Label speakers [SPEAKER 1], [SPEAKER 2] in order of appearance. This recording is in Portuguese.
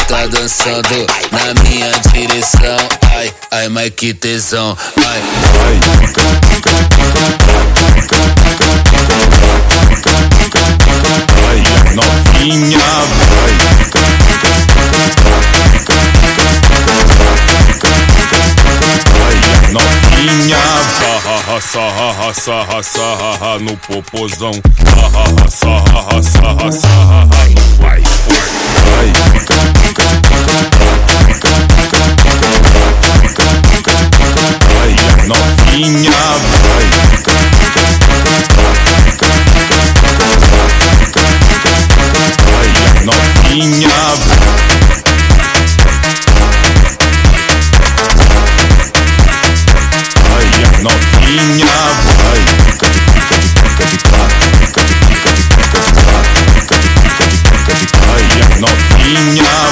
[SPEAKER 1] fica dançando na minha direção. Ai, ai, mas que tesão. Ai, ai,
[SPEAKER 2] novinha, vai. Novinha, sarra, sarra, sarra no popozão. Sarra, sarra, sarra, sarra no vai. Novinha, vai. Novinha, novinha, vai. Novinha,